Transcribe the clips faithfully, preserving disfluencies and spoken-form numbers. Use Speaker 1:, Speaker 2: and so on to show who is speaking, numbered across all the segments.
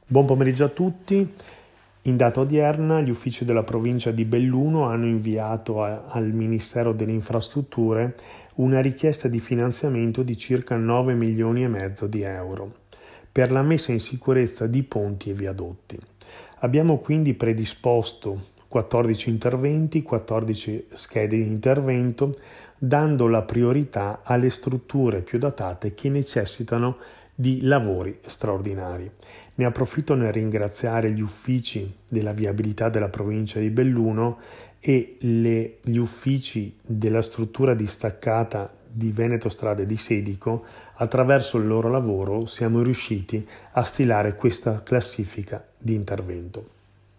Speaker 1: Buon pomeriggio a tutti. In data odierna gli uffici della provincia di Belluno hanno inviato a, al Ministero delle Infrastrutture una richiesta di finanziamento di circa nove milioni e mezzo di euro per la messa in sicurezza di ponti e viadotti. Abbiamo quindi predisposto quattordici interventi, quattordici schede di intervento, dando la priorità alle strutture più datate che necessitano di lavori straordinari. Ne approfitto nel ringraziare gli uffici della viabilità della provincia di Belluno e le, gli uffici della struttura distaccata di Veneto Strade di Sedico. Attraverso il loro lavoro siamo riusciti a stilare questa classifica di intervento.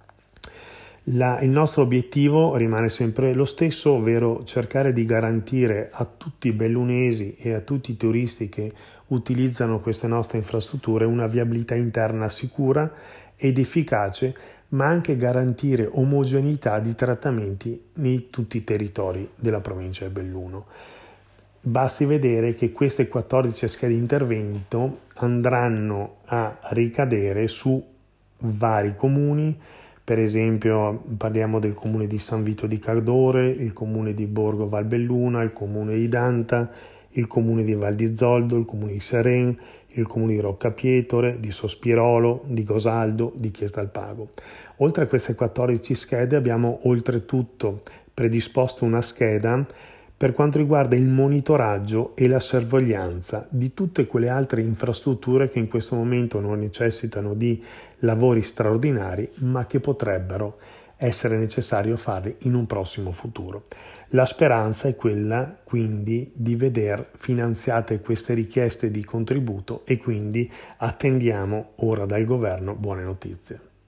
Speaker 1: La, il nostro obiettivo rimane sempre lo stesso, ovvero cercare di garantire a tutti i bellunesi e a tutti i turisti che utilizzano queste nostre infrastrutture una viabilità interna sicura ed efficace, ma anche garantire omogeneità di trattamenti in tutti i territori della provincia di Belluno. Basti vedere che queste quattordici schede di intervento andranno a ricadere su vari comuni. Per esempio parliamo del comune di San Vito di Cadore, il comune di Borgo Valbelluna, il comune di Danta, il comune di Val di Zoldo, il comune di Seren, il comune di Roccapietore, di Sospirolo, di Gosaldo, di Chiesa del Pago. Oltre a queste quattordici schede abbiamo oltretutto predisposto una scheda per quanto riguarda il monitoraggio e la sorveglianza di tutte quelle altre infrastrutture che in questo momento non necessitano di lavori straordinari, ma che potrebbero essere necessario farli in un prossimo futuro. La speranza è quella quindi di veder finanziate queste richieste di contributo e quindi attendiamo ora dal governo buone notizie.